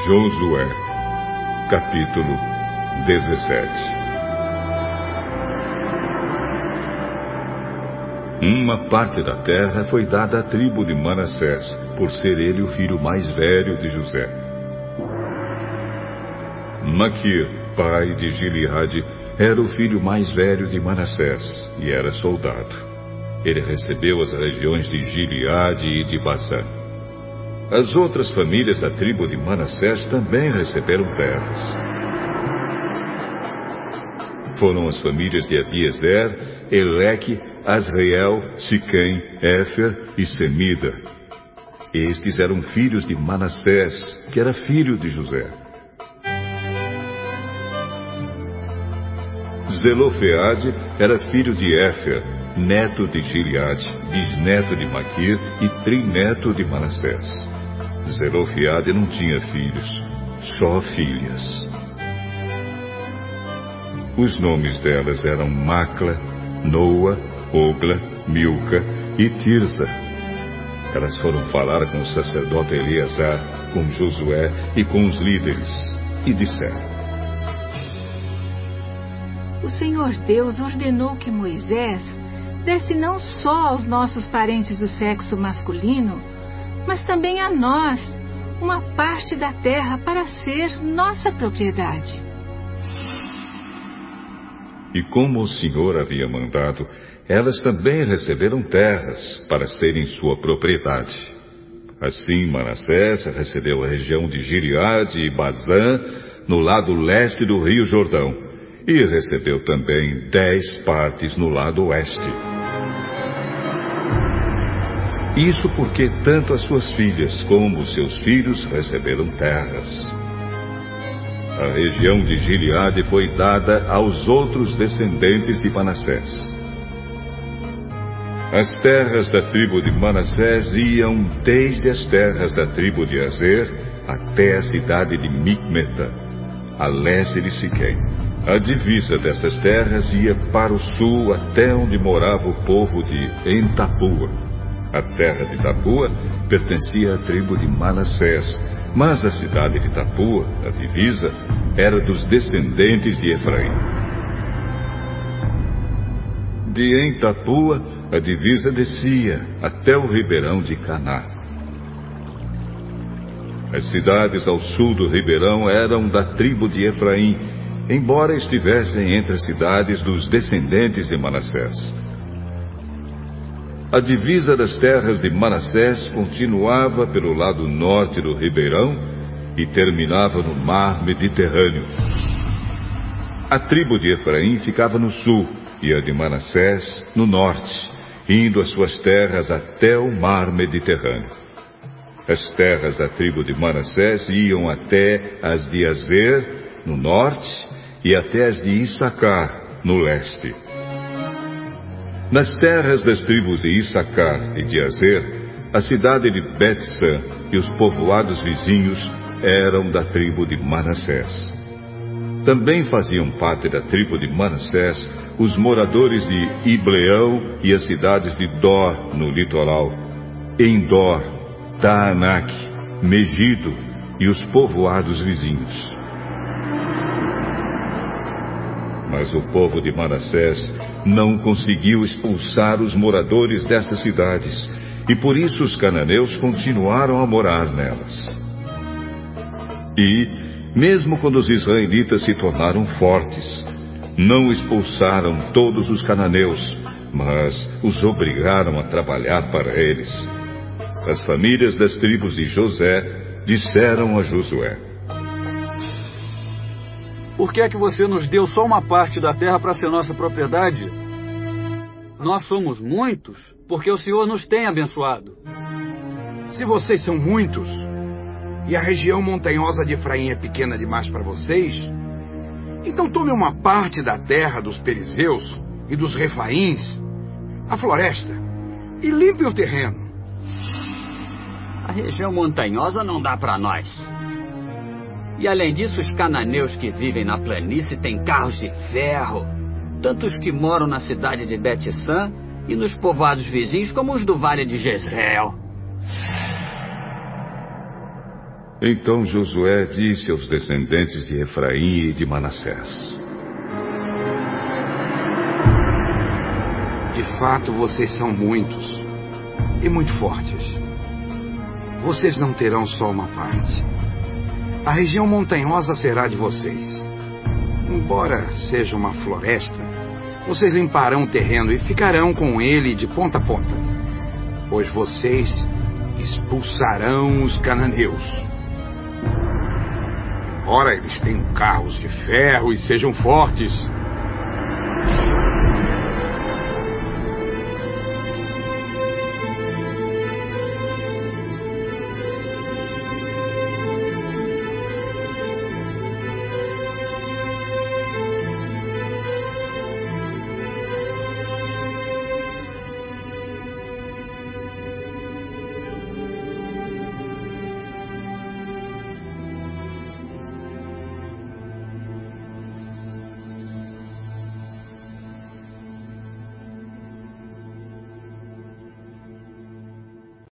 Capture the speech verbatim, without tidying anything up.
Josué, capítulo dezessete. Uma parte da terra foi dada à tribo de Manassés, por ser ele o filho mais velho de José. Maquir, pai de Gileade, era o filho mais velho de Manassés, e era soldado. Ele recebeu as regiões de Gileade e de Bazã. As outras famílias da tribo de Manassés também receberam terras. Foram as famílias de Abiezer, Eleque, Asriel, Siquém, Éfer e Semida. Estes eram filhos de Manassés, que era filho de José. Zelofeade era filho de Éfer, neto de Gileade, bisneto de Maquir e trineto de Manassés. Zelofeade não tinha filhos, só filhas. Os nomes delas eram Macla, Noa, Ogla, Milca e Tirza. Elas foram falar com o sacerdote Eleazar, com Josué e com os líderes, e disseram: O Senhor Deus ordenou que Moisés desse não só aos nossos parentes do sexo masculino, mas também a nós uma parte da terra para ser nossa propriedade. E como o Senhor havia mandado, elas também receberam terras para serem sua propriedade. Assim Manassés recebeu a região de Gileade e Bazã, no lado leste do rio Jordão, e recebeu também dez partes no lado oeste. Isso porque tanto as suas filhas como os seus filhos receberam terras. A região de Gileade foi dada aos outros descendentes de Manassés. As terras da tribo de Manassés iam desde as terras da tribo de Azer até a cidade de Micmeta, a leste de Siquém. A divisa dessas terras ia para o sul até onde morava o povo de Entapua. A terra de Tapua pertencia à tribo de Manassés, mas a cidade de Tapua, a divisa, era dos descendentes de Efraim. De Entapua, a divisa descia até o ribeirão de Caná. As cidades ao sul do ribeirão eram da tribo de Efraim, embora estivessem entre as cidades dos descendentes de Manassés. A divisa das terras de Manassés continuava pelo lado norte do ribeirão e terminava no mar Mediterrâneo. A tribo de Efraim ficava no sul e a de Manassés no norte, indo as suas terras até o mar Mediterrâneo. As terras da tribo de Manassés iam até as de Azer, no norte, e até as de Issacar, no leste. Nas terras das tribos de Issacar e de Azer, a cidade de Bet-San e os povoados vizinhos eram da tribo de Manassés. Também faziam parte da tribo de Manassés os moradores de Ibleão e as cidades de Dor, no litoral, Endor, Taanak, Megido e os povoados vizinhos. Mas o povo de Manassés não conseguiu expulsar os moradores dessas cidades, e por isso os cananeus continuaram a morar nelas. E, mesmo quando os israelitas se tornaram fortes, não expulsaram todos os cananeus, mas os obrigaram a trabalhar para eles. As famílias das tribos de José disseram a Josué: Por que é que você nos deu só uma parte da terra para ser nossa propriedade? Nós somos muitos, porque o Senhor nos tem abençoado. Se vocês são muitos, e a região montanhosa de Efraim é pequena demais para vocês, então tome uma parte da terra dos perizeus e dos refaíns, a floresta, e limpe o terreno. A região montanhosa não dá para nós. E além disso, os cananeus que vivem na planície têm carros de ferro, tanto os que moram na cidade de Bet-San e nos povoados vizinhos, como os do vale de Jezreel. Então Josué disse aos descendentes de Efraim e de Manassés: De fato, vocês são muitos e muito fortes. Vocês não terão só uma parte. A região montanhosa será de vocês. Embora seja uma floresta, vocês limparão o terreno e ficarão com ele de ponta a ponta, pois vocês expulsarão os cananeus. Embora eles tenham carros de ferro e sejam fortes,